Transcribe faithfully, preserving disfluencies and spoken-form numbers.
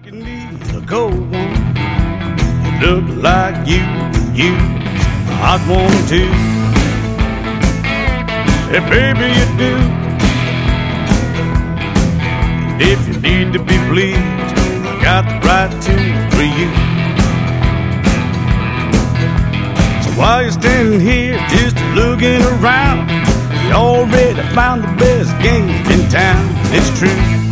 can need a cold one. You look like you, you, a hot one too. Hey, baby, you do. And if you need to be bleached, I got the right tune for you. So while you're standing here just looking around, you already found the best game in town. It's true.